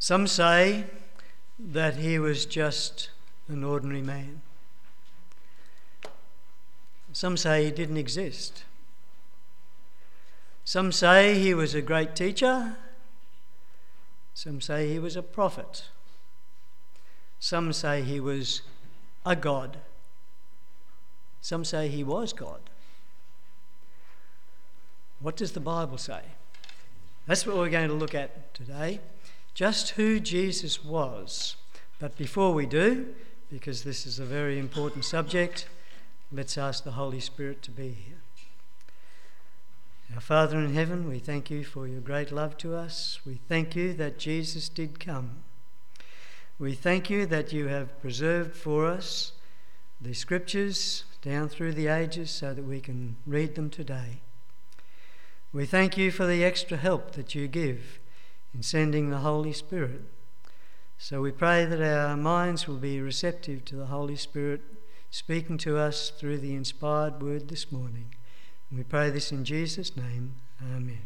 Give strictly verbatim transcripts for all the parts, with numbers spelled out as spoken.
Some say that he was just an ordinary man. Some say he didn't exist. Some say he was a great teacher. Some say he was a prophet. Some say he was a god. Some say he was God. What does the Bible say? That's what we're going to look at today. Just who Jesus was. But before we do, because this is a very important subject, let's ask the Holy Spirit to be here. Our Father in heaven, we thank you for your great love to us. We thank you that Jesus did come. We thank you that you have preserved for us the scriptures down through the ages so that we can read them today. We thank you for the extra help that you give in sending the Holy Spirit. So we pray that our minds will be receptive to the Holy Spirit speaking to us through the inspired word this morning. And we pray this in Jesus' name. Amen.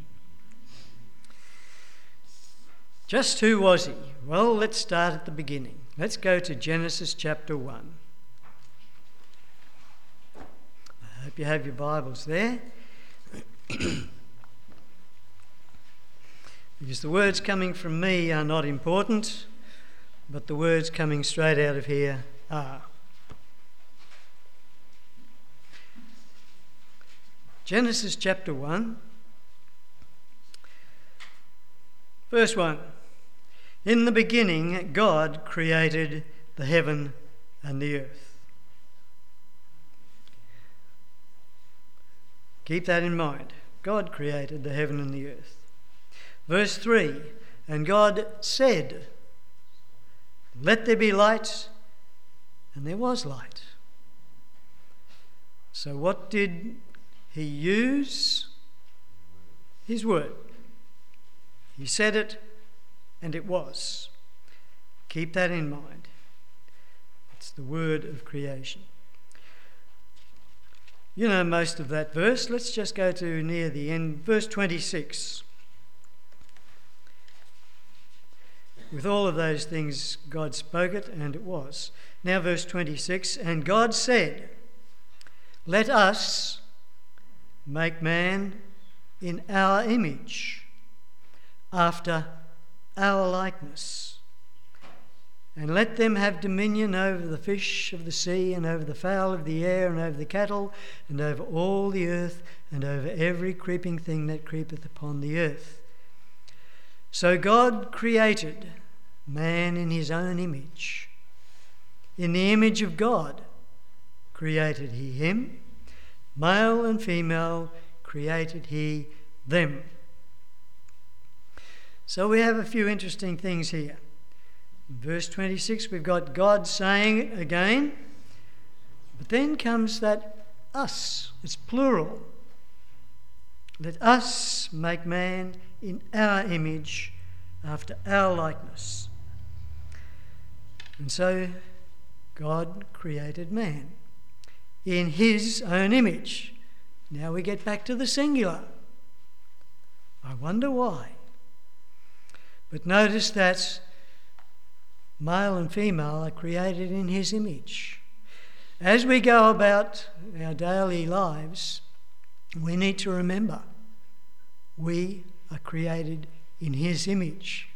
Just who was he? Well, let's start at the beginning. Let's go to Genesis chapter one. I hope you have your Bibles there. Because the words coming from me are not important, but the words coming straight out of here are. Genesis chapter one, verse one. In the beginning, God created the heaven and the earth. Keep that in mind. God created the heaven and the earth. Verse three, and God said, let there be light, and there was light. So what did he use? His word. He said it, and it was. Keep that in mind. It's the word of creation. You know most of that verse. Let's just go to near the end. Verse twenty-six. With all of those things, God spoke it, and it was. Now verse twenty-six, and God said, let us make man in our image, after our likeness, and let them have dominion over the fish of the sea, and over the fowl of the air, and over the cattle, and over all the earth, and over every creeping thing that creepeth upon the earth. So God created man in his own image. In the image of God created he him. Male and female created he them. So we have a few interesting things here. In verse twenty-six, we've got God saying it again. But then comes that us. It's plural. Let us make man in our image, after our likeness. And so God created man in his own image. Now we get back to the singular. I wonder why. But notice that male and female are created in his image. As we go about our daily lives, we need to remember we are created in his image.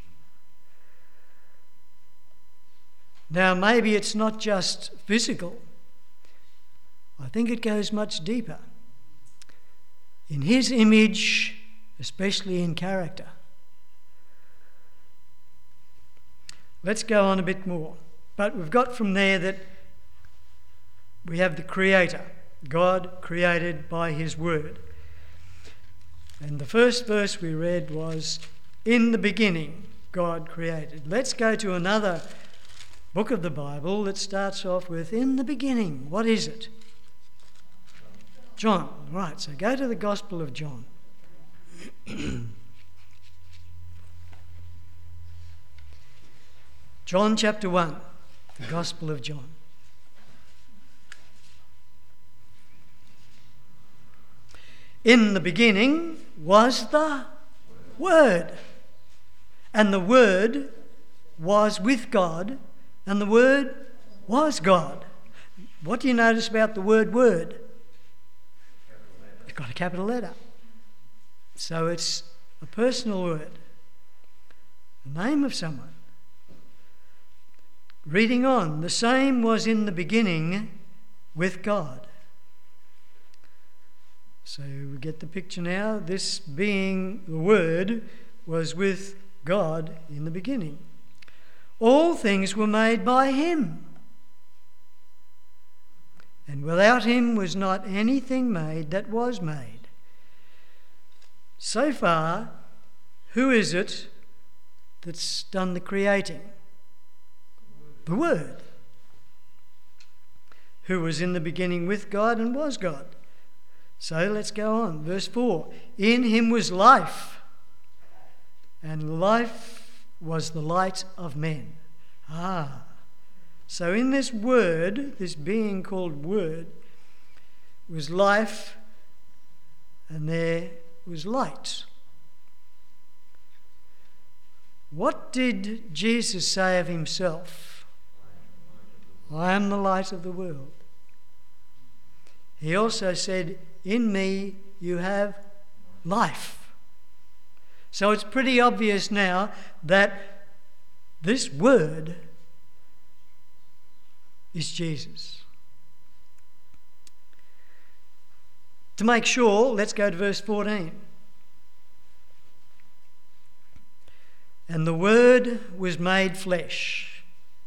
Now, maybe it's not just physical. I think it goes much deeper. In his image, especially in character. Let's go on a bit more. But we've got from there that we have the Creator, God created by his word. And the first verse we read was, in the beginning, God created. Let's go to another book of the Bible that starts off with, in the beginning. What is it? John. Right, so go to the Gospel of John. John chapter one, the Gospel of John. In the beginning was the Word, and the Word was with God, and the Word was God. What do you notice about the word word? It's got a capital letter. So it's a personal word, the name of someone. Reading on, the same was in the beginning with God. So we get the picture now. This being the Word was with God in the beginning. All things were made by him, and without him was not anything made that was made. So far, who is it that's done the creating? The Word, who was in the beginning with God and was God. So let's go on. Verse four. In him was life, and life was the light of men. Ah. So in this Word, this being called Word, was life, and there was light. What did Jesus say of himself? I am the light of the world. He also said, in me you have life. So it's pretty obvious now that this Word is Jesus. To make sure, let's go to verse fourteen. And the Word was made flesh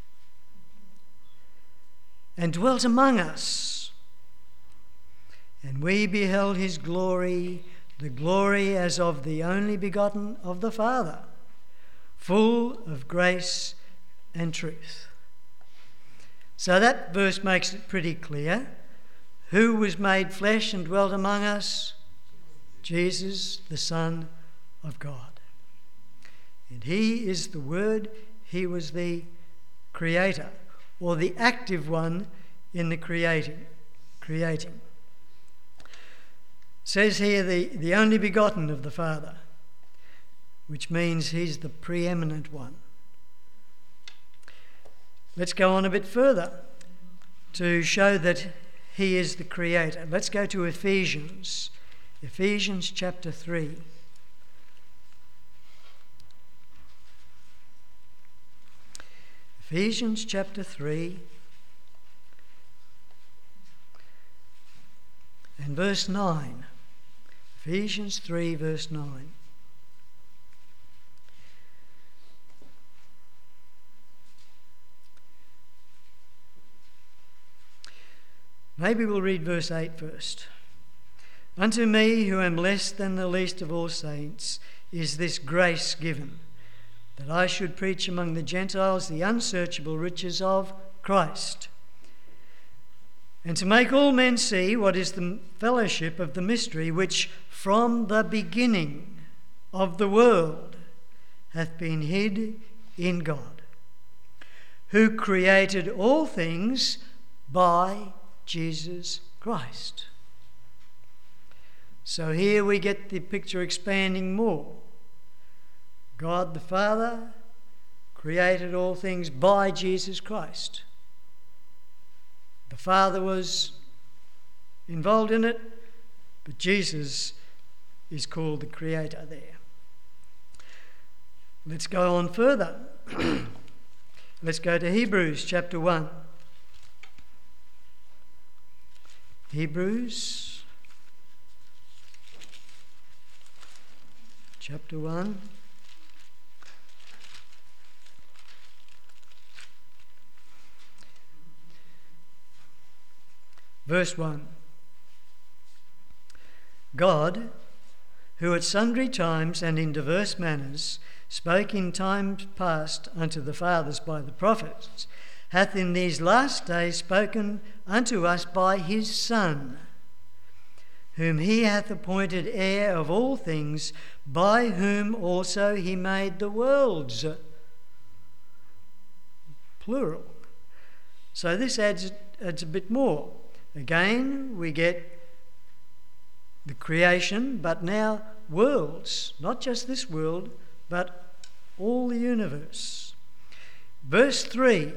and dwelt among us, and we beheld his glory, the glory as of the only begotten of the Father, full of grace and truth. So that verse makes it pretty clear. Who was made flesh and dwelt among us? Jesus, the Son of God. And he is the Word. He was the creator, or the active one in the creating. creating. It says here the, the only begotten of the Father, which means he's the preeminent one. Let's go on a bit further to show that he is the creator. Let's go to Ephesians. Ephesians chapter three. Ephesians chapter three and verse nine. Ephesians three verse nine. Maybe we'll read verse eight first. Unto me, who am less than the least of all saints, is this grace given, that I should preach among the Gentiles the unsearchable riches of Christ, and to make all men see what is the fellowship of the mystery which from the beginning of the world hath been hid in God, who created all things by Jesus Christ. So here we get the picture expanding more. God the Father created all things by Jesus Christ. The Father was involved in it, but Jesus is called the Creator there. Let's go on further. Let's go to Hebrews chapter one. Hebrews chapter one. Verse one. God, who at sundry times and in diverse manners spoke in times past unto the fathers by the prophets, hath in these last days spoken unto us by his Son, whom he hath appointed heir of all things, by whom also he made the worlds. Plural. So this adds, adds a bit more. Again, we get the creation, but now worlds. Not just this world, but all the universe. Verse three,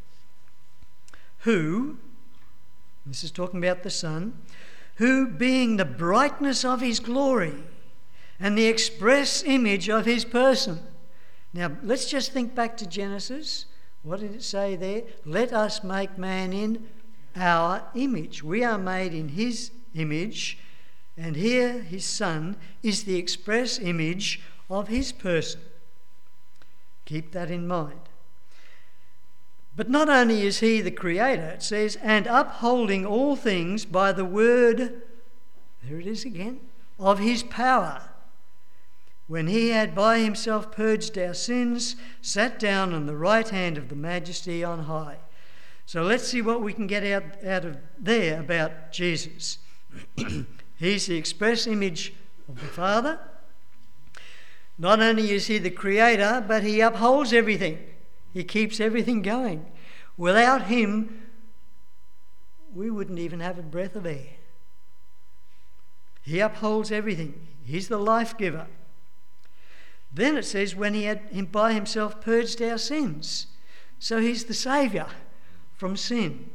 who, this is talking about the Son, who being the brightness of his glory and the express image of his person. Now, let's just think back to Genesis. What did it say there? Let us make man in our image. We are made in his image, and here his Son is the express image of his person. Keep that in mind. But not only is he the creator, it says, and upholding all things by the word, there it is again, of his power. When he had by himself purged our sins, sat down on the right hand of the Majesty on high. So let's see what we can get out, out of there about Jesus. He's the express image of the Father. Not only is he the creator, but he upholds everything. He keeps everything going. Without him, we wouldn't even have a breath of air. He upholds everything. He's the life giver. Then it says, when he had by himself purged our sins. So he's the saviour from sin.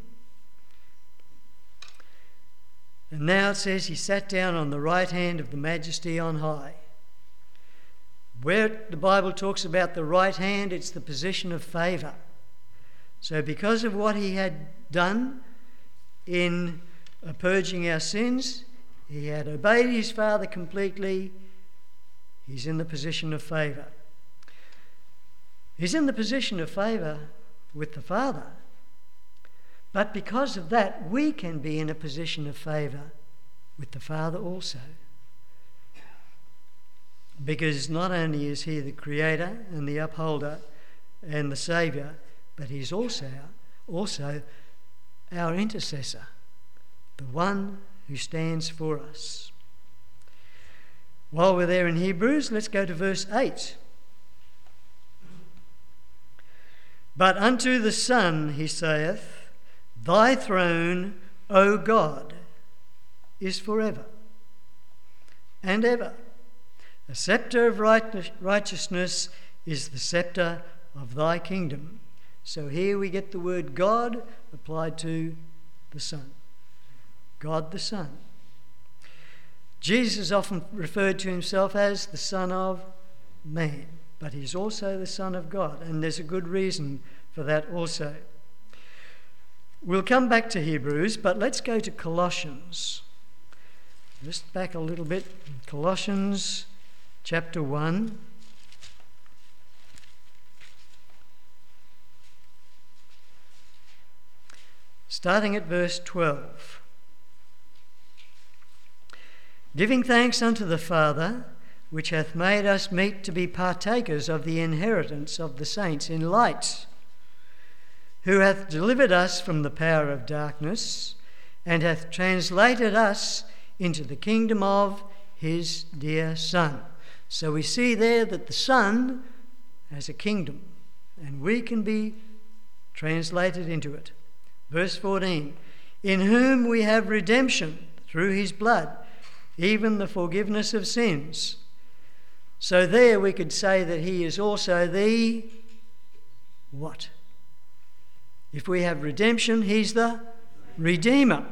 And now it says he sat down on the right hand of the Majesty on high. Where the Bible talks about the right hand, it's the position of favour. So because of what he had done in purging our sins, he had obeyed his Father completely. He's in the position of favour. He's in the position of favour with the Father. But because of that, we can be in a position of favour with the Father also. Because not only is he the creator and the upholder and the saviour, but he's also, also our intercessor, the one who stands for us. While we're there in Hebrews, let's go to verse eight. But unto the Son he saith, thy throne, O God, is forever and ever. The sceptre of righteousness is the sceptre of thy kingdom. So here we get the word God applied to the Son. God the Son. Jesus often referred to himself as the Son of Man, but he's also the Son of God, and there's a good reason for that also. We'll come back to Hebrews, but let's go to Colossians. Just back a little bit. Colossians chapter one. Starting at verse twelve. Giving thanks unto the Father, which hath made us meet to be partakers of the inheritance of the saints in light, who hath delivered us from the power of darkness, and hath translated us into the kingdom of his dear Son. So we see there that the Son has a kingdom, and we can be translated into it. Verse fourteen, in whom we have redemption through his blood, even the forgiveness of sins. So there we could say that he is also the what? If we have redemption, he's the Redeemer.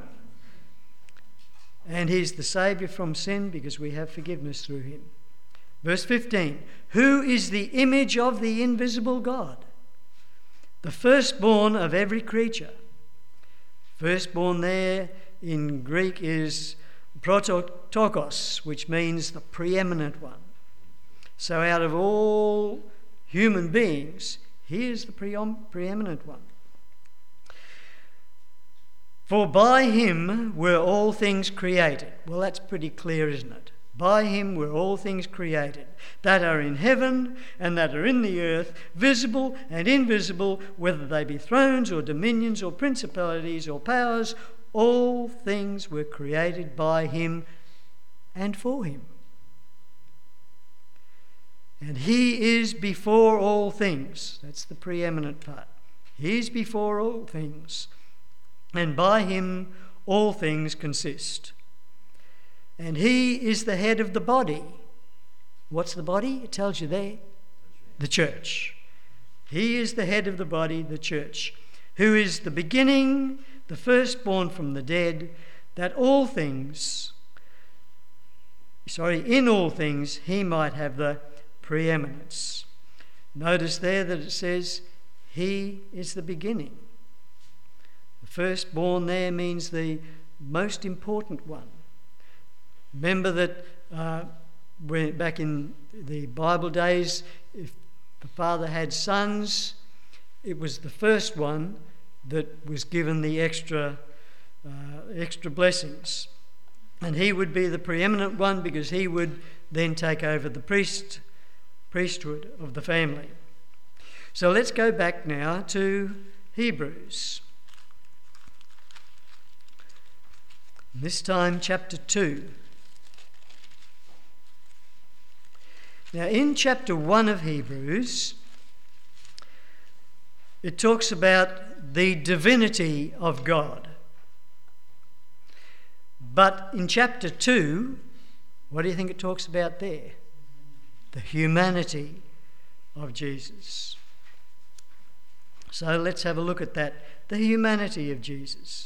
And he's the Saviour from sin because we have forgiveness through him. Verse fifteen, who is the image of the invisible God, the firstborn of every creature. Firstborn there in Greek is prototokos, which means the preeminent one. So out of all human beings, he is the pre- preeminent one. For by him were all things created. Well, that's pretty clear, isn't it? By him were all things created, that are in heaven and that are in the earth, visible and invisible, whether they be thrones or dominions or principalities or powers. All things were created by him and for him. And he is before all things. That's the preeminent part. He is before all things. And by him all things consist. And he is the head of the body. What's the body? It tells you there. The church. He is the head of the body, the church, who is the beginning, the firstborn from the dead, that all things, sorry, in all things he might have the preeminence. Notice there that it says he is the beginning. The firstborn there means the most important one. Remember that uh, when, back in the Bible days, if the father had sons, it was the first one that was given the extra, uh, extra blessings. And he would be the preeminent one because he would then take over the priest, priesthood of the family. So let's go back now to Hebrews. This time chapter two. Now in chapter one of Hebrews, it talks about the divinity of God. But in chapter two, what do you think it talks about there? The humanity of Jesus. So let's have a look at that, the humanity of Jesus.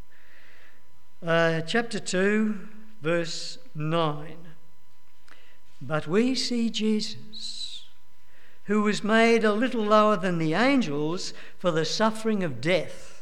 Uh, chapter two, verse nine. But we see Jesus, who was made a little lower than the angels for the suffering of death,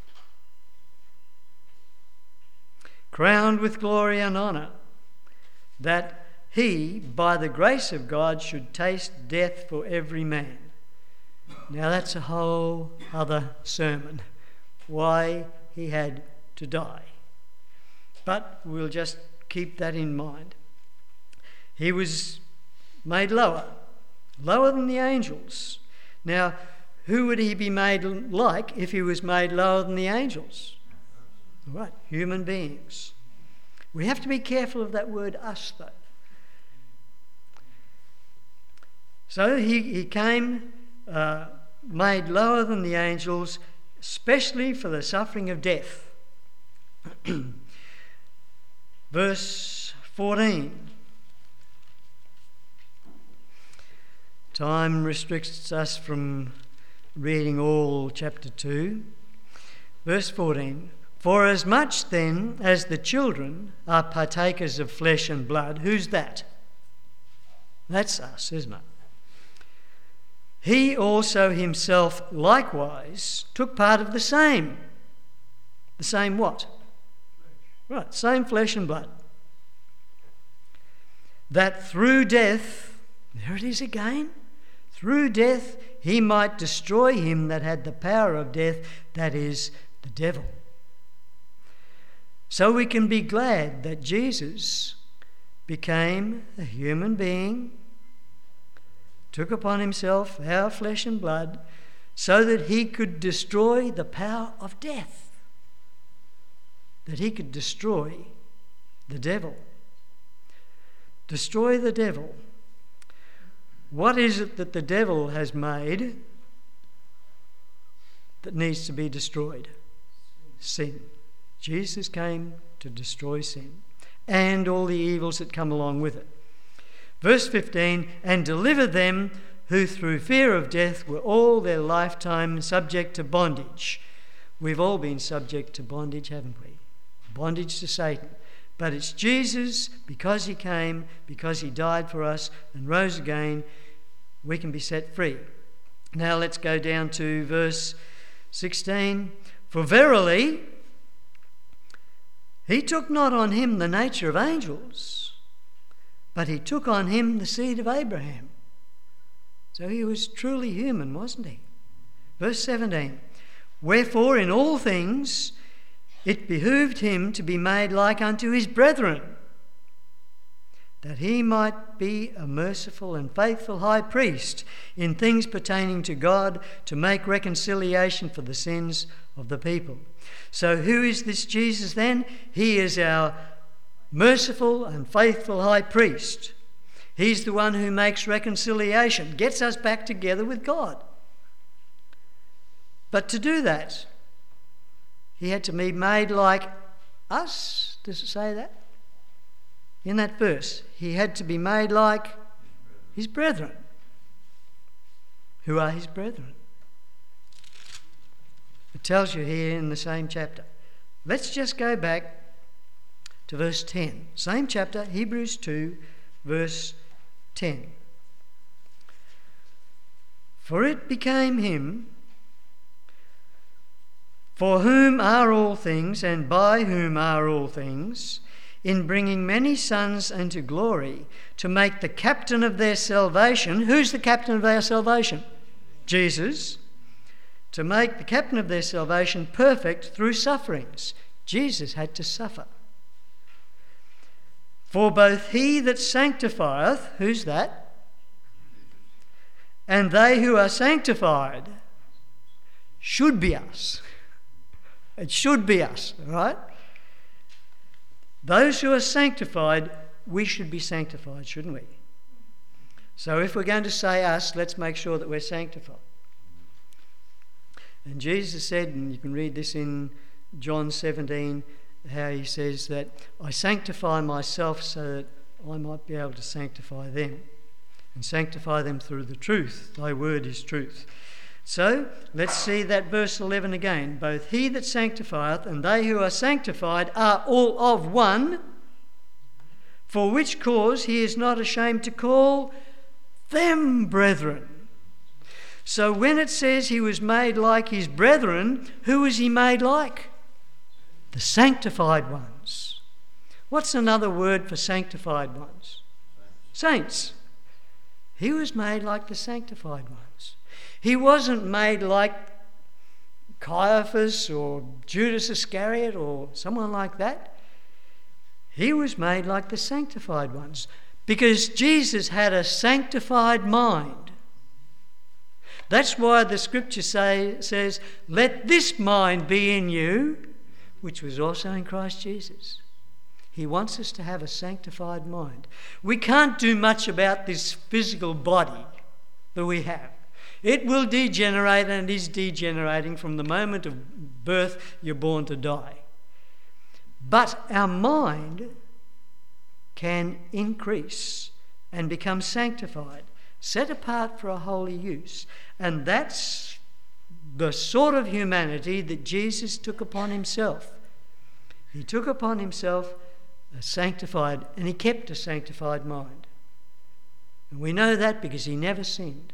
crowned with glory and honour, that he, by the grace of God, should taste death for every man. Now that's a whole other sermon, why he had to die. But we'll just keep that in mind. He was made lower, lower than the angels. Now, who would he be made like if he was made lower than the angels? All right, human beings. We have to be careful of that word us, though. So he, he came uh, made lower than the angels, especially for the suffering of death. Verse fourteen. Time restricts us from reading all chapter two. Verse fourteen. For as much then as the children are partakers of flesh and blood, who's that? That's us, isn't it? He also himself likewise took part of the same. The same what? Right, same flesh and blood. That through death, there it is again, through death he might destroy him that had the power of death, that is, the devil. So we can be glad that Jesus became a human being, took upon himself our flesh and blood, so that he could destroy the power of death, that he could destroy the devil. Destroy the devil. What is it that the devil has made that needs to be destroyed? Sin. Jesus came to destroy sin and all the evils that come along with it. Verse fifteen, and deliver them who through fear of death were all their lifetime subject to bondage. We've all been subject to bondage, haven't we? Bondage to Satan. But it's Jesus, because he came, because he died for us and rose again, we can be set free. Now let's go down to verse sixteen. For verily, he took not on him the nature of angels, but he took on him the seed of Abraham. So he was truly human, wasn't he? Verse seventeen. Wherefore in all things it behooved him to be made like unto his brethren, that he might be a merciful and faithful high priest in things pertaining to God, to make reconciliation for the sins of the people. So who is this Jesus then? He is our merciful and faithful high priest. He's the one who makes reconciliation, gets us back together with God. But to do that, he had to be made like us. Does it say that? In that verse, he had to be made like his brethren. who are his brethren. It tells you here in the same chapter. Let's just go back to verse ten. Same chapter, Hebrews two, verse ten. For it became him, for whom are all things, and by whom are all things, in bringing many sons unto glory, to make the captain of their salvation. Who's the captain of their salvation? Jesus. To make the captain of their salvation perfect through sufferings. Jesus had to suffer. For both he that sanctifieth, who's that? And they who are sanctified, should be us. It should be us, right? Those who are sanctified, we should be sanctified, shouldn't we? So if we're going to say us, let's make sure that we're sanctified. And Jesus said, and you can read this in John seventeen, how he says that I sanctify myself so that I might be able to sanctify them, and sanctify them through the truth. Thy word is truth. So let's see that verse eleven again. Both he that sanctifieth and they who are sanctified are all of one, for which cause he is not ashamed to call them brethren. So when it says he was made like his brethren, who was he made like? The sanctified ones. What's another word for sanctified ones? Saints. He was made like the sanctified ones. He wasn't made like Caiaphas or Judas Iscariot or someone like that. He was made like the sanctified ones because Jesus had a sanctified mind. That's why the scripture say, says, let this mind be in you, which was also in Christ Jesus. He wants us to have a sanctified mind. We can't do much about this physical body that we have. It will degenerate and is degenerating from the moment of birth. You're born to die. But our mind can increase and become sanctified, set apart for a holy use. And that's the sort of humanity that Jesus took upon himself. He took upon himself a sanctified, and he kept a sanctified mind. And we know that because he never sinned.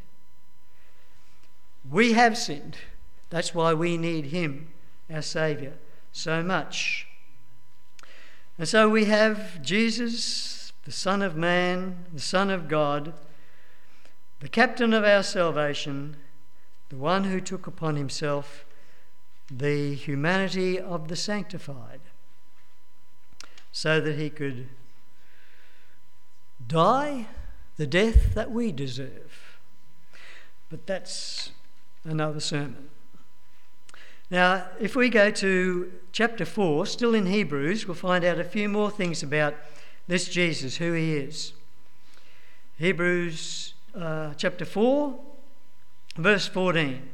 We have sinned. That's why we need him, our Saviour, so much. And so we have Jesus, the Son of Man, the Son of God, the captain of our salvation, the one who took upon himself the humanity of the sanctified, so that he could die the death that we deserve. But that's another sermon. Now, if we go to chapter four, still in Hebrews, we'll find out a few more things about this Jesus, who he is. Hebrews uh, chapter four, verse fourteen.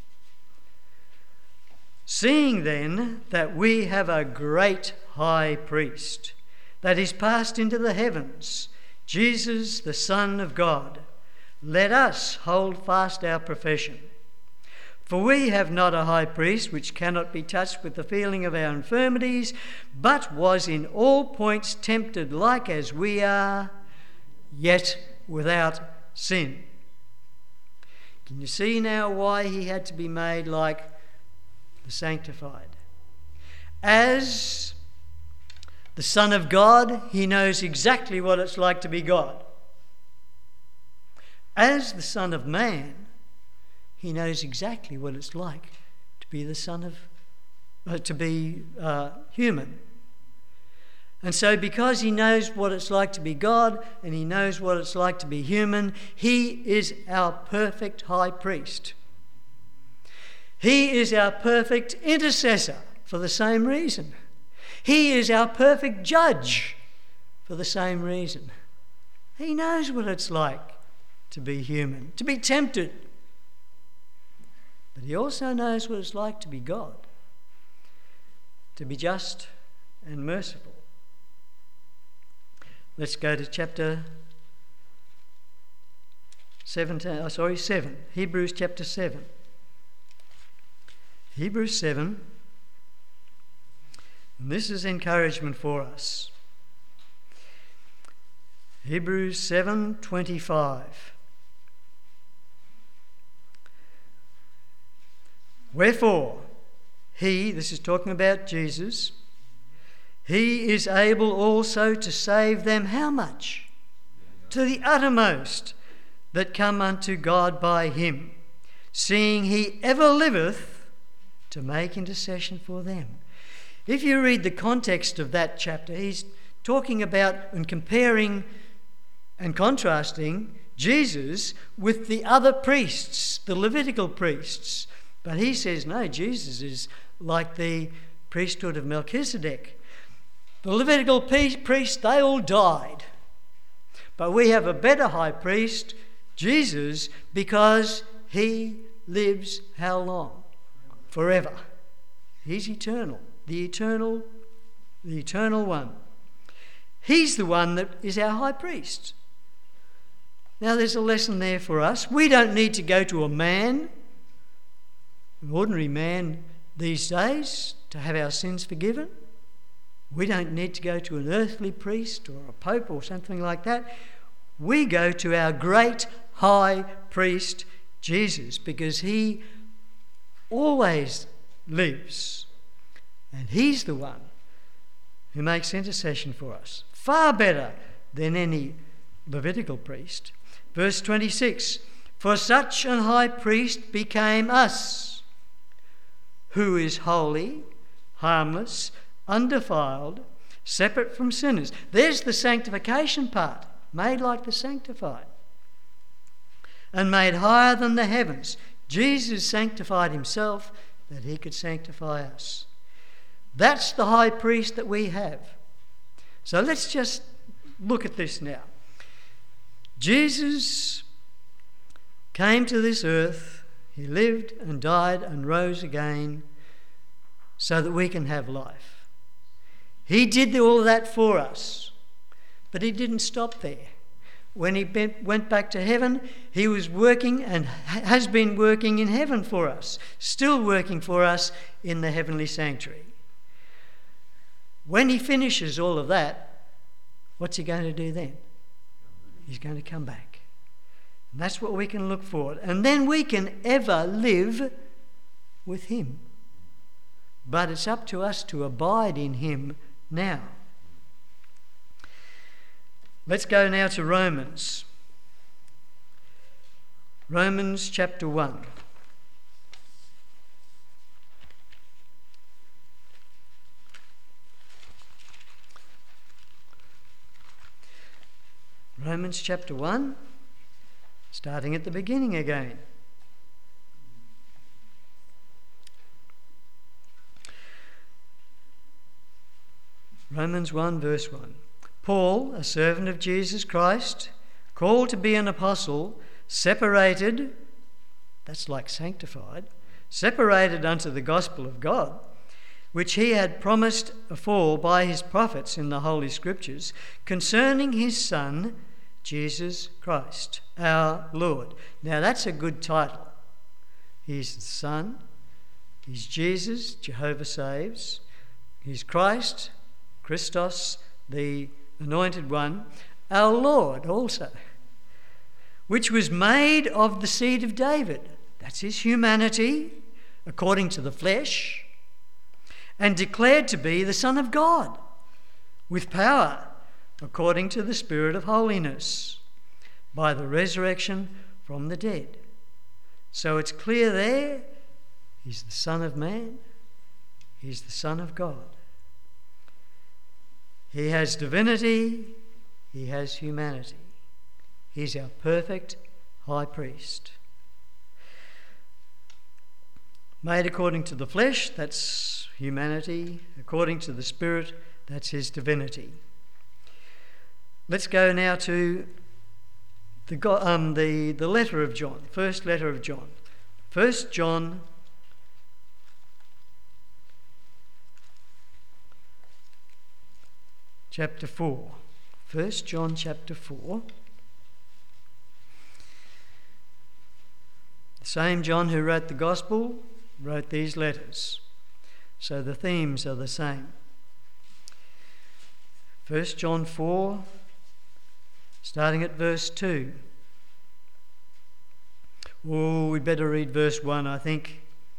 Seeing then that we have a great high priest that is passed into the heavens, Jesus, the Son of God, let us hold fast our profession. For we have not a high priest which cannot be touched with the feeling of our infirmities, but was in all points tempted like as we are, yet without sin. Can you see now why he had to be made like the sanctified? As the Son of God, he knows exactly what it's like to be God. As the Son of Man, he knows exactly what it's like to be the son of, uh, to be uh, human. And so because he knows what it's like to be God and he knows what it's like to be human, he is our perfect high priest. He is our perfect intercessor for the same reason. He is our perfect judge for the same reason. He knows what it's like to be human, to be tempted. But he also knows what it's like to be God, to be just and merciful. Let's go to chapter seventeen, oh, sorry, seven. Hebrews chapter seven. Hebrews seven. And this is encouragement for us. Hebrews seven twenty-five. Wherefore, he, this is talking about Jesus, he is able also to save them how much? To the uttermost that come unto God by him, seeing he ever liveth to make intercession for them. If you read the context of that chapter, he's talking about and comparing and contrasting Jesus with the other priests, the Levitical priests. But he says, no, Jesus is like the priesthood of Melchizedek. The Levitical priests, they all died. But we have a better high priest, Jesus, because he lives how long? Forever. He's eternal. The eternal, the eternal one. He's the one that is our high priest. Now there's a lesson there for us. We don't need to go to a man, an ordinary man these days, to have our sins forgiven. We don't need to go to an earthly priest or a pope or something like that. We go to our great high priest, Jesus, because he always lives. And he's the one who makes intercession for us, far better than any Levitical priest. Verse twenty-six, for such an high priest became us, who is holy, harmless, undefiled, separate from sinners. There's the sanctification part, made like the sanctified, and made higher than the heavens. Jesus sanctified himself that he could sanctify us. That's the high priest that we have. So let's just look at this now. Jesus came to this earth, he lived and died and rose again so that we can have life. He did all of that for us, but he didn't stop there. When he went back to heaven, he was working and has been working in heaven for us, still working for us in the heavenly sanctuary. When he finishes all of that, what's he going to do then? He's going to come back. And that's what we can look for. And then we can ever live with him. But it's up to us to abide in him now. Let's go now to Romans. Romans chapter one. Romans chapter one, starting at the beginning again. Romans one verse one. Paul, a servant of Jesus Christ, called to be an apostle, separated, that's like sanctified, separated unto the gospel of God, which he had promised afore by his prophets in the Holy Scriptures, concerning his Son, Jesus Christ, our Lord. Now that's a good title. He's the Son, he's Jesus, Jehovah saves, he's Christ, Christos, the Anointed One, our Lord also, which was made of the seed of David. That's his humanity, according to the flesh, and declared to be the Son of God, with power, according to the Spirit of holiness, by the resurrection from the dead. So it's clear there, he's the Son of Man, he's the Son of God. He has divinity, he has humanity. He's our perfect high priest. Made according to the flesh, that's humanity. According to the Spirit, that's his divinity. Let's go now to the, um, the, the letter of John, first letter of John. First John chapter four. First John chapter four. The same John who wrote the Gospel wrote these letters. So the themes are the same. First John four, starting at verse two. Oh, we'd better read verse one, I think.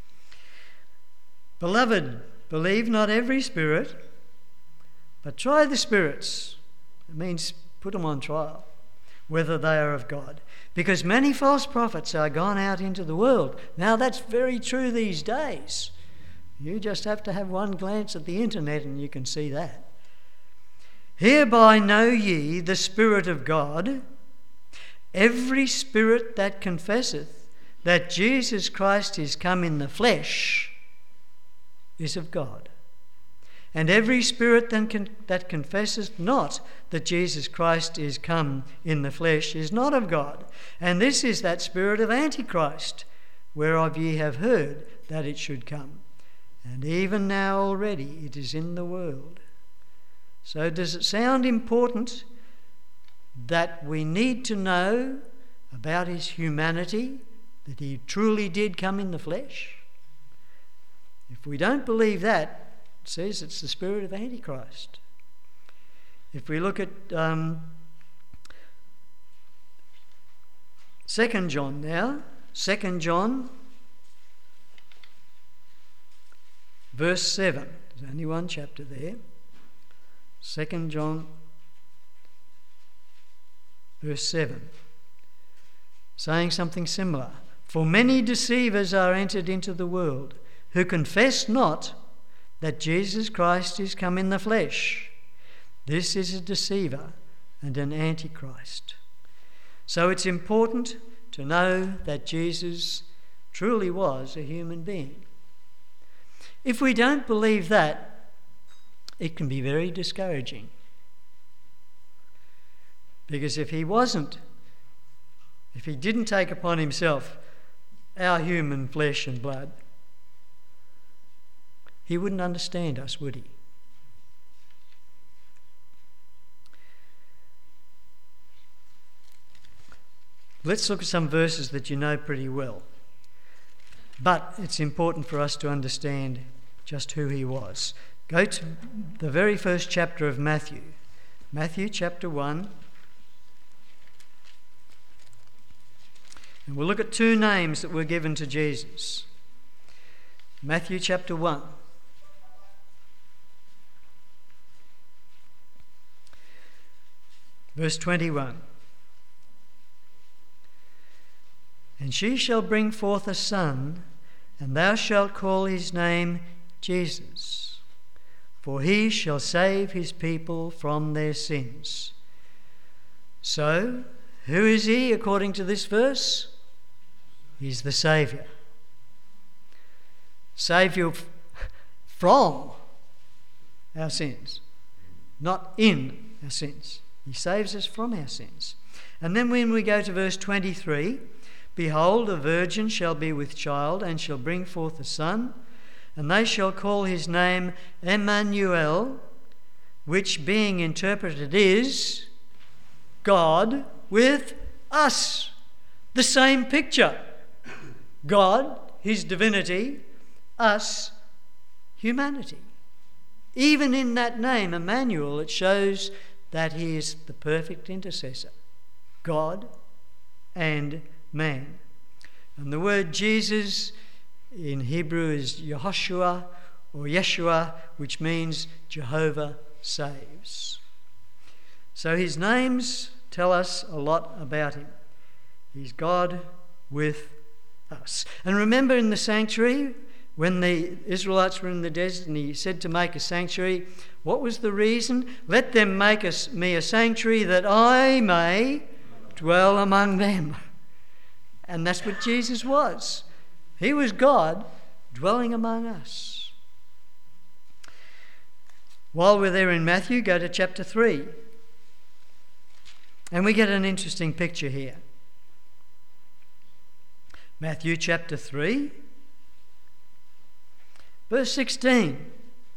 Beloved, believe not every spirit, but try the spirits. It means put them on trial, whether they are of God. Because many false prophets are gone out into the world. Now that's very true these days. You just have to have one glance at the internet and you can see that. Hereby know ye the Spirit of God. Every spirit that confesseth that Jesus Christ is come in the flesh is of God. And every spirit that confesseth not that Jesus Christ is come in the flesh is not of God. And this is that spirit of Antichrist, whereof ye have heard that it should come. And even now already it is in the world. So does it sound important that we need to know about his humanity, that he truly did come in the flesh? If we don't believe that, it says it's the spirit of Antichrist. If we look at um, Second John now, Second John, verse seven. There's only one chapter there. Second John, verse seven, saying something similar. For many deceivers are entered into the world, who confess not that Jesus Christ is come in the flesh. This is a deceiver and an antichrist. So it's important to know that Jesus truly was a human being. If we don't believe that, it can be very discouraging. Because if he wasn't, if he didn't take upon himself our human flesh and blood, he wouldn't understand us, would he? Let's look at some verses that you know pretty well. But it's important for us to understand just who he was. Go to the very first chapter of Matthew. Matthew chapter one. And we'll look at two names that were given to Jesus. Matthew chapter one. Verse twenty-one. And she shall bring forth a son, and thou shalt call his name Jesus, for he shall save his people from their sins. So, who is he according to this verse? He's the Saviour. Saviour from our sins, not in our sins. He saves us from our sins. And then when we go to verse twenty-three, behold, a virgin shall be with child, and shall bring forth a son, and they shall call his name Emmanuel, which being interpreted is God with us. The same picture. God, his divinity, us, humanity. Even in that name, Emmanuel, it shows that he is the perfect intercessor. God and man. And the word Jesus in Hebrew is Yehoshua or Yeshua, which means Jehovah saves. So his names tell us a lot about him. He's God with us. And remember in the sanctuary, when the Israelites were in the desert and he said to make a sanctuary, what was the reason? Let them make us, me a sanctuary that I may dwell among them. And that's what Jesus was. He was God dwelling among us. While we're there in Matthew, go to chapter three. And we get an interesting picture here. Matthew chapter three, verse sixteen.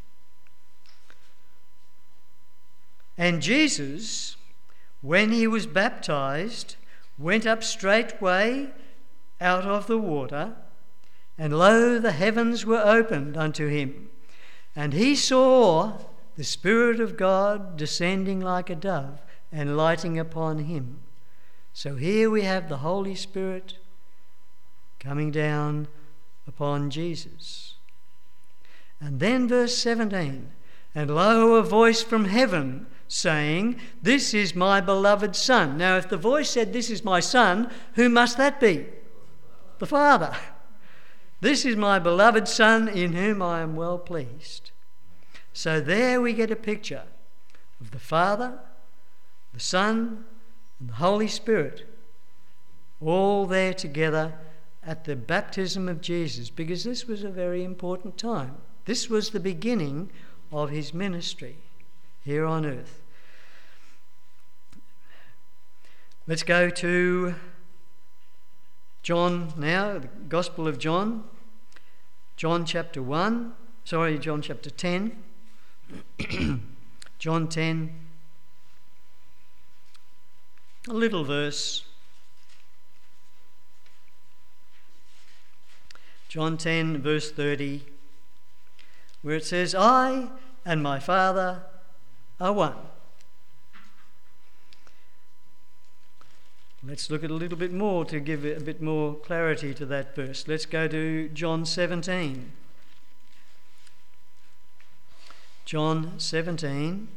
And Jesus, when he was baptized, went up straightway out of the water, and lo, the heavens were opened unto him, and he saw the Spirit of God descending like a dove and lighting upon him. So here we have the Holy Spirit coming down upon Jesus. And then verse seventeen, and lo, a voice from heaven saying, this is my beloved Son. Now if the voice said, this is my Son, who must that be? The Father. This is my beloved Son in whom I am well pleased. So there we get a picture of the Father, the Son, and the Holy Spirit, all there together at the baptism of Jesus, because this was a very important time. This was the beginning of his ministry here on earth. Let's go to John now, the Gospel of John, John chapter one, sorry, John chapter ten, John ten, a little verse. John ten, verse thirty, where it says, I and my Father are one. Let's look at a little bit more to give a bit more clarity to that verse. Let's go to John seventeen. John seventeen,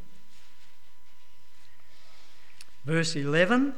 verse eleven.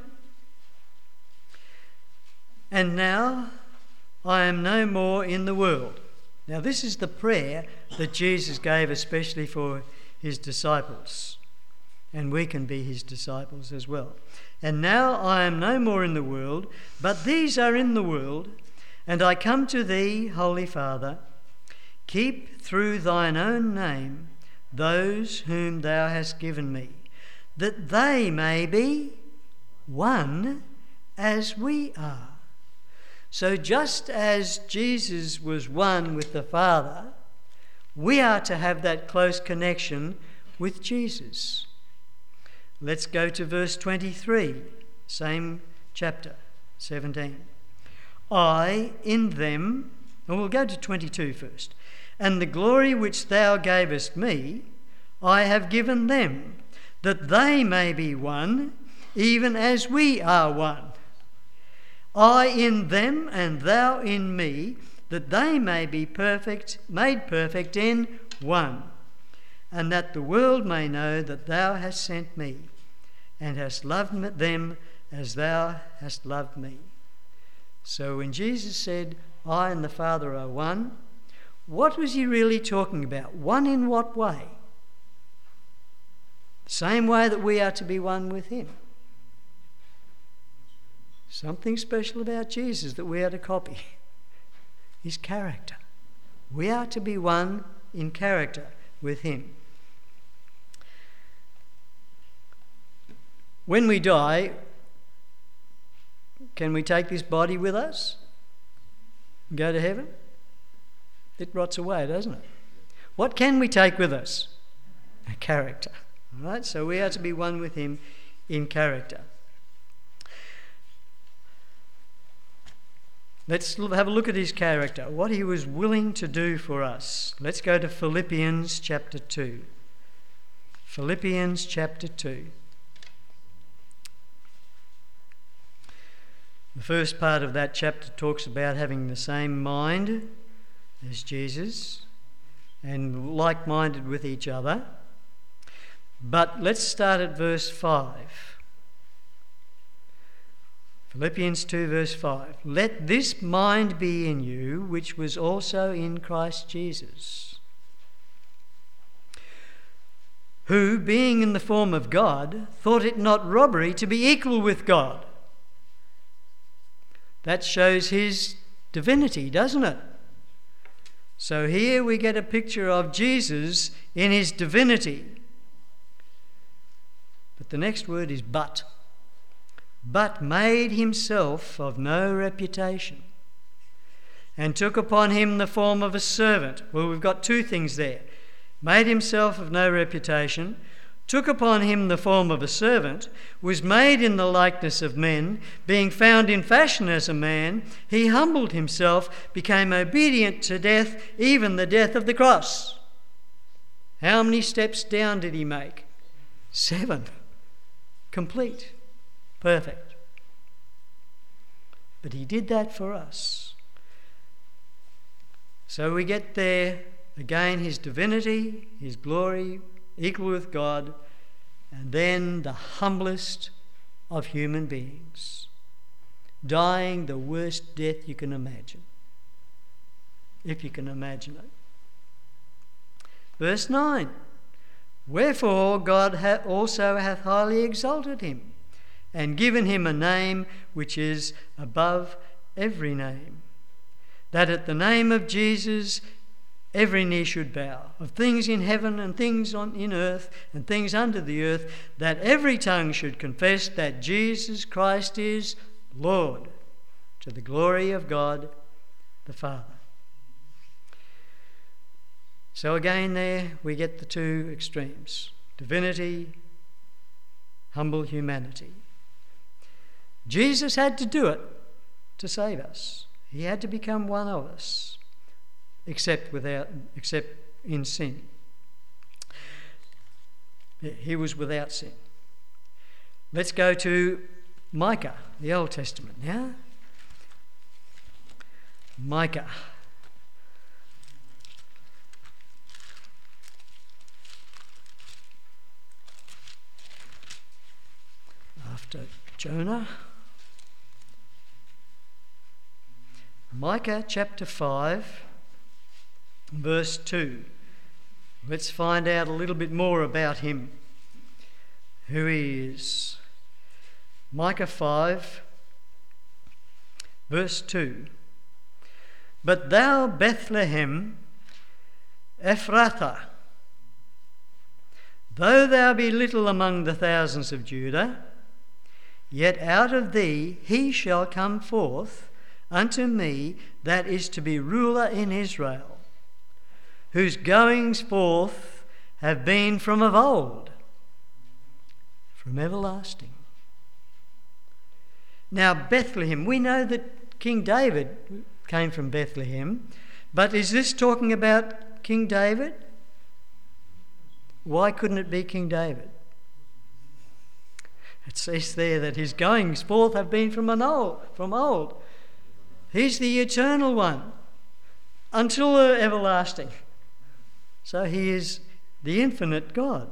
And now I am no more in the world. Now this is the prayer that Jesus gave especially for his disciples. And we can be his disciples as well. And now I am no more in the world, but these are in the world, and I come to thee, Holy Father. Keep through thine own name those whom thou hast given me, that they may be one as we are. So just as Jesus was one with the Father, we are to have that close connection with Jesus. Let's go to verse twenty-three, same chapter, seventeen. I in them, and we'll go to twenty-two first. And the glory which thou gavest me, I have given them, that they may be one, even as we are one. I in them and thou in me, that they may be perfect, made perfect in one, and that the world may know that thou hast sent me, and hast loved them as thou hast loved me. So when Jesus said, I and the Father are one, what was he really talking about? One in what way? The same way that we are to be one with him. Something special about Jesus that we are to copy. His character. We are to be one in character with him. When we die, can we take this body with us and go to heaven? It rots away, doesn't it? What can we take with us? A character. All right? So we are to be one with him in character. Let's have a look at his character, what he was willing to do for us. Let's go to Philippians chapter two. Philippians chapter two. The first part of that chapter talks about having the same mind as Jesus and like-minded with each other. But let's start at verse five. Philippians two verse five. Let this mind be in you, which was also in Christ Jesus, who, being in the form of God, thought it not robbery to be equal with God. That shows his divinity, doesn't it? So here we get a picture of Jesus in his divinity. But the next word is but. But made himself of no reputation, and took upon him the form of a servant. Well, we've got two things there. Made himself of no reputation, took upon him the form of a servant, was made in the likeness of men, being found in fashion as a man, he humbled himself, became obedient to death, even the death of the cross. How many steps down did he make? Seven. Complete. Perfect. But he did that for us. So we get there, again, his divinity, his glory, equal with God, and then the humblest of human beings, dying the worst death you can imagine, if you can imagine it. Verse nine, wherefore God ha- also hath highly exalted him, and given him a name which is above every name, that at the name of Jesus every knee should bow, of things in heaven and things on in earth and things under the earth, that every tongue should confess that Jesus Christ is Lord, to the glory of God the Father. So again there we get the two extremes, divinity, humble humanity. Jesus had to do it to save us. He had to become one of us, except without, except in sin. He was without sin. Let's go to Micah, the Old Testament now. Micah. After Jonah. Micah chapter five, verse two. Let's find out a little bit more about him, who he is. Micah five, verse two. But thou, Bethlehem, Ephrathah, though thou be little among the thousands of Judah, yet out of thee he shall come forth unto me that is to be ruler in Israel, whose goings forth have been from of old, from everlasting. Now Bethlehem, we know that King David came from Bethlehem, but is this talking about King David? Why couldn't it be King David? It says there that his goings forth have been from an old, from old. He's the eternal one, until the everlasting. So he is the infinite God.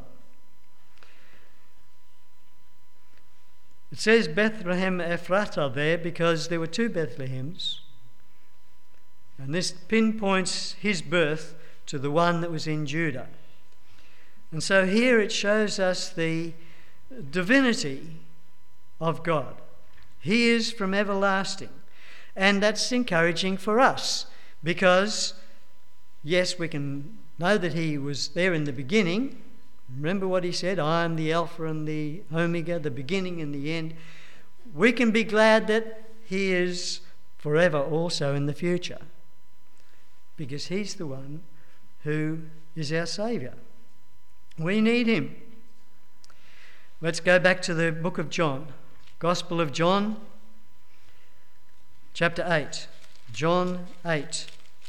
It says Bethlehem Ephrathah there because there were two Bethlehems. And this pinpoints his birth to the one that was in Judah. And so here it shows us the divinity of God. He is from everlasting. And that's encouraging for us because, yes, we can know that he was there in the beginning. Remember what he said, I am the Alpha and the Omega, the beginning and the end. We can be glad that he is forever also in the future because he's the one who is our Saviour. We need him. Let's go back to the book of John, Gospel of John, chapter eight. John eight.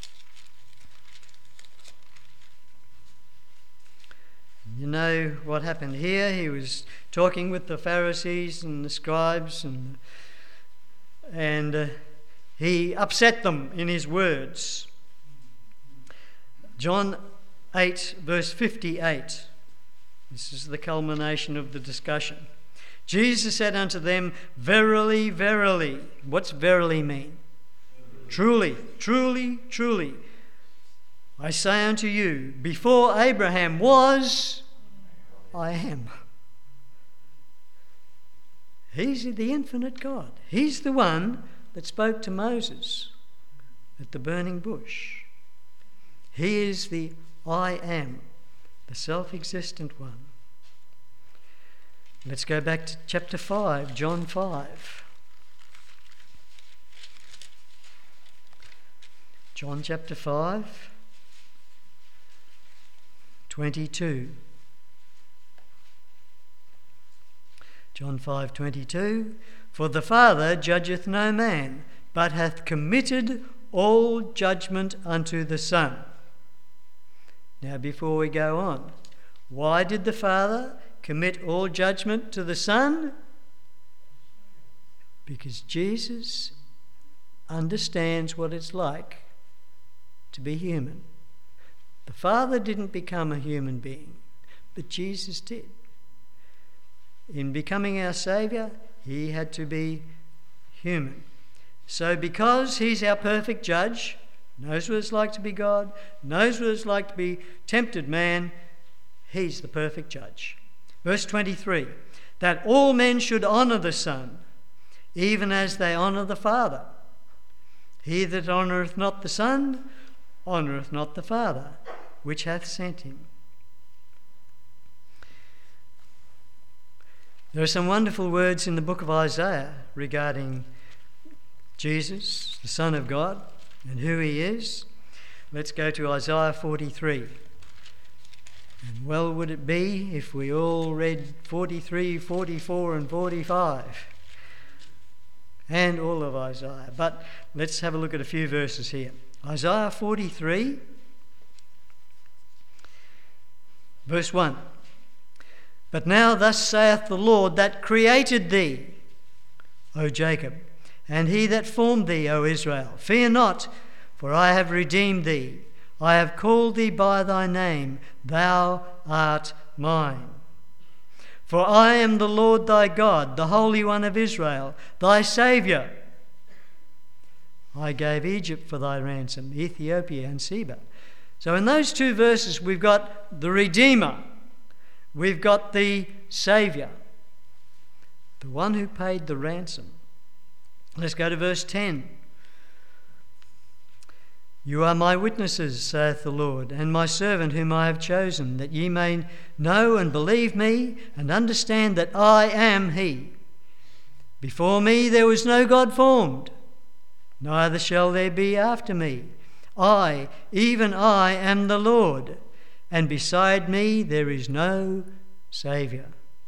You know what happened here. He was talking with the Pharisees and the scribes, and and uh, he upset them in his words. John eight, verse fifty-eight. This is the culmination of the discussion. Jesus said unto them, verily, verily. What's verily mean? Truly, truly, truly. I say unto you, before Abraham was, I am. He's the infinite God. He's the one that spoke to Moses at the burning bush. He is the I am, the self-existent one. Let's go back to chapter five, John five. John chapter five, twenty-two. John five twenty-two, for the Father judgeth no man, but hath committed all judgment unto the Son. Now, before we go on, why did the Father commit all judgment to the Son? Because Jesus understands what it's like to be human. The Father didn't become a human being, but Jesus did. In becoming our Saviour, he had to be human. So because he's our perfect judge, knows what it's like to be God, knows what it's like to be tempted man, he's the perfect judge. Verse twenty-three, that all men should honour the Son, even as they honour the Father. He that honoureth not the Son, honoureth not the Father, which hath sent him. There are some wonderful words in the book of Isaiah regarding Jesus, the Son of God, and who he is. Let's go to Isaiah forty-three. And well would it be if we all read forty-three, forty-four and forty-five and all of Isaiah. But let's have a look at a few verses here. Isaiah forty-three, verse one. But now thus saith the Lord that created thee, O Jacob, and he that formed thee, O Israel. Fear not, for I have redeemed thee. I have called thee by thy name. Thou art mine. For I am the Lord thy God, the Holy One of Israel, thy Saviour. I gave Egypt for thy ransom, Ethiopia and Seba. So in those two verses we've got the Redeemer. We've got the Saviour, the one who paid the ransom. Let's go to verse ten. You are my witnesses, saith the Lord, and my servant whom I have chosen, that ye may know and believe me, and understand that I am he. Before me there was no God formed, neither shall there be after me. I, even I, am the Lord, and beside me there is no Saviour.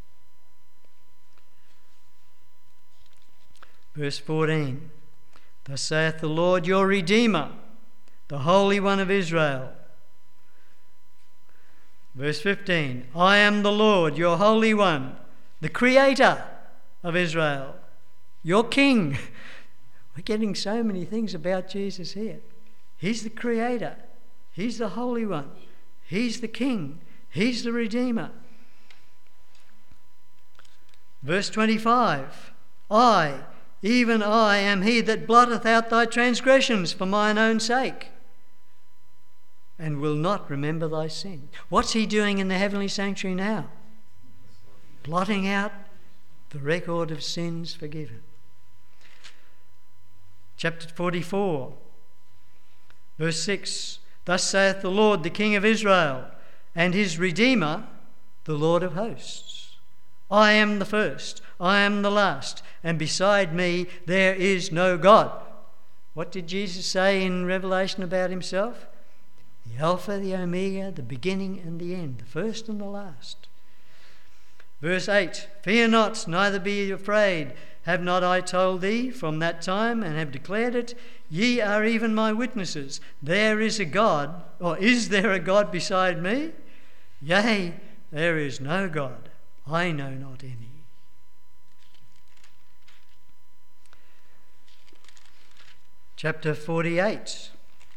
Verse fourteen. Thus saith the Lord your Redeemer, the Holy One of Israel. Verse fifteen. I am the Lord, your Holy One, the Creator of Israel, your King. We're getting so many things about Jesus here. He's the Creator. He's the Holy One. He's the King. He's the Redeemer. Verse twenty-five. I, even I, am he that blotteth out thy transgressions for mine own sake, and will not remember thy sin. What's he doing in the heavenly sanctuary now? Blotting out the record of sins forgiven. Chapter forty-four, verse six. Thus saith the Lord, the King of Israel, and his Redeemer, the Lord of hosts. I am the first, I am the last, and beside me there is no God. What did Jesus say in Revelation about himself? The Alpha, the Omega, the beginning and the end, the first and the last. Verse eight, fear not, neither be afraid. Have not I told thee from that time, and have declared it? Ye are even my witnesses. There is a God, or is there a God beside me? Yea, there is no God. I know not any. Chapter forty-eight.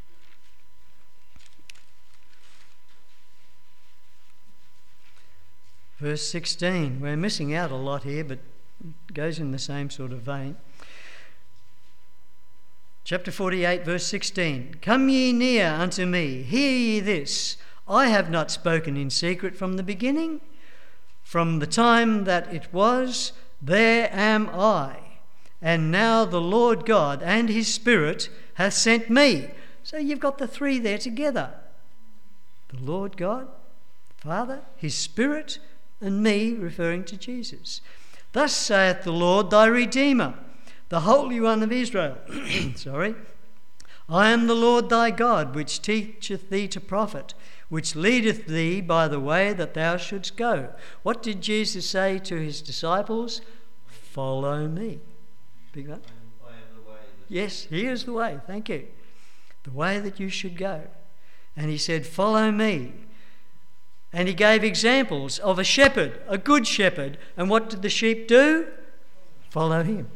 Verse sixteen. We're missing out a lot here, but it goes in the same sort of vein. Chapter forty-eight, verse sixteen. Come ye near unto me, hear ye this. I have not spoken in secret from the beginning. From the time that it was, there am I. And now the Lord God and his Spirit hath sent me. So you've got the three there together. The Lord God, Father, his Spirit, and me, referring to Jesus. Thus saith the Lord thy Redeemer, the Holy One of Israel. Sorry. I am the Lord thy God, which teacheth thee to profit, which leadeth thee by the way that thou shouldst go. What did Jesus say to his disciples? Follow me. Big one. I am the way. Yes, he is the way. Thank you. The way that you should go. And he said, follow me. And he gave examples of a shepherd, a good shepherd. And what did the sheep do? Follow him.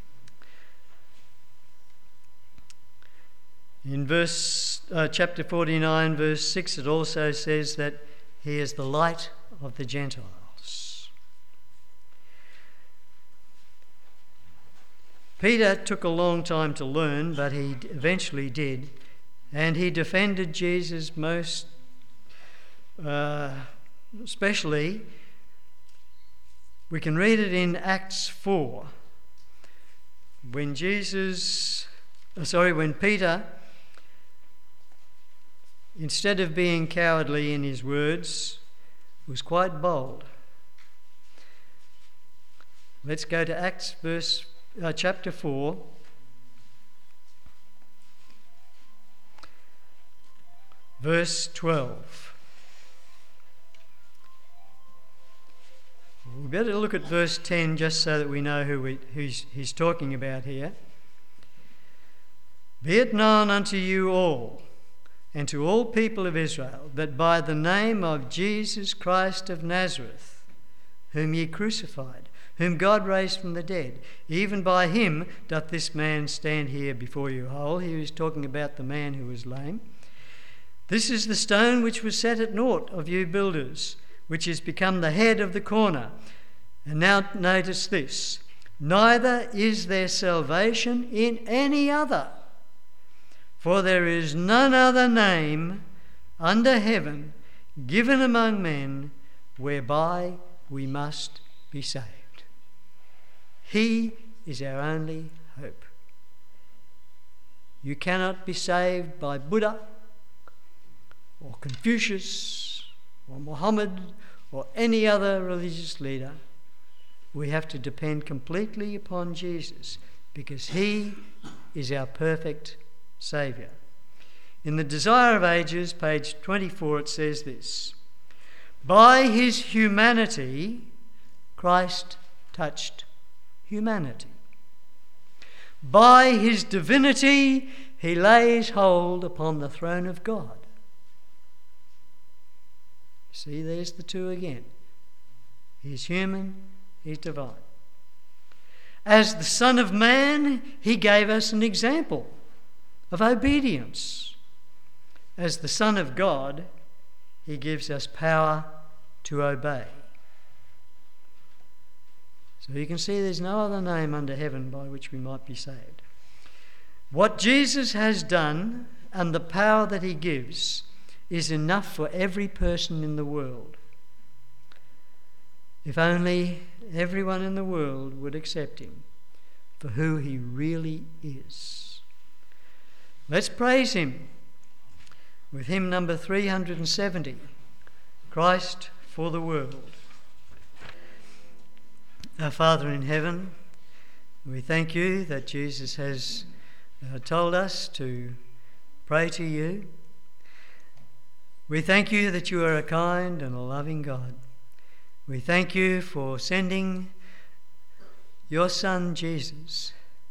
In verse uh, chapter forty-nine, verse six, it also says that he is the light of the Gentiles. Peter took a long time to learn, but he eventually did, and he defended Jesus most uh, especially. We can read it in Acts four, when Jesus, uh, sorry, when Peter, instead of being cowardly in his words, was quite bold. Let's go to Acts verse uh, chapter four. Verse twelve. We better look at verse ten just so that we know who we, who's he's talking about here. Be it known unto you all, and to all people of Israel, that by the name of Jesus Christ of Nazareth, whom ye crucified, whom God raised from the dead, even by him doth this man stand here before you whole. He was talking about the man who was lame. This is the stone which was set at naught of you builders, which is become the head of the corner. And now notice this: neither is there salvation in any other, for there is none other name under heaven given among men whereby we must be saved. He is our only hope. You cannot be saved by Buddha or Confucius or Muhammad or any other religious leader. We have to depend completely upon Jesus, because he is our perfect Saviour. In The Desire of Ages, page twenty-four, it says this: by his humanity, Christ touched humanity. By his divinity, he lays hold upon the throne of God. See, there's the two again. He's human, he's divine. As the Son of Man, he gave us an example of obedience. As the Son of God, he gives us power to obey. So you can see there's no other name under heaven by which we might be saved. What Jesus has done and the power that he gives is enough for every person in the world. If only everyone in the world would accept him for who he really is. Let's praise him with hymn number three hundred seventy, Christ for the World. Our Father in heaven, we thank you that Jesus has uh, told us to pray to you. We thank you that you are a kind and a loving God. We thank you for sending your Son Jesus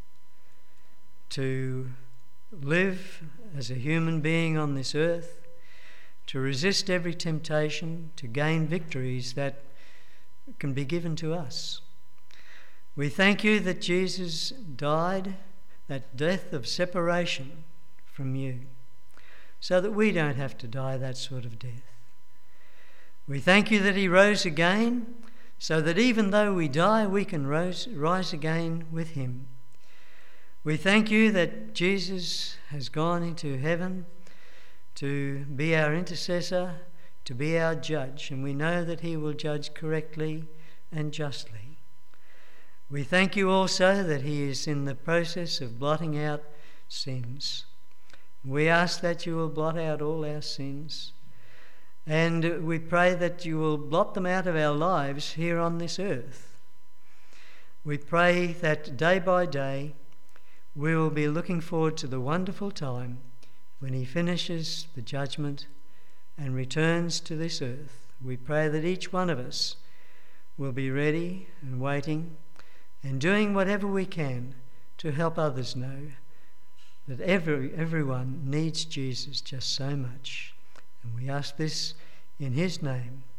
to live as a human being on this earth, to resist every temptation, to gain victories that can be given to us. We thank you that Jesus died that death of separation from you, so that we don't have to die that sort of death. We thank you that he rose again, so that even though we die, we can rise, rise again with him. We thank you that Jesus has gone into heaven to be our intercessor, to be our judge, and we know that he will judge correctly and justly. We thank you also that he is in the process of blotting out sins. We ask that you will blot out all our sins, and we pray that you will blot them out of our lives here on this earth. We pray that day by day we will be looking forward to the wonderful time when he finishes the judgment and returns to this earth. We pray that each one of us will be ready and waiting and doing whatever we can to help others know that every everyone needs Jesus just so much. And we ask this in his name.